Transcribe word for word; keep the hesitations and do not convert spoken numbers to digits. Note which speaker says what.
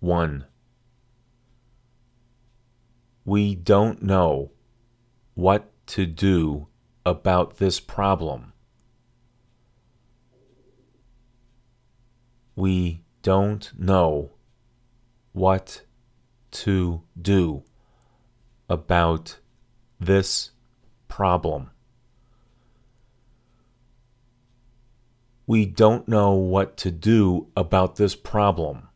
Speaker 1: one. We don't know what to do about this problem. We don't know what to do about this problem. We don't know what to do about this problem.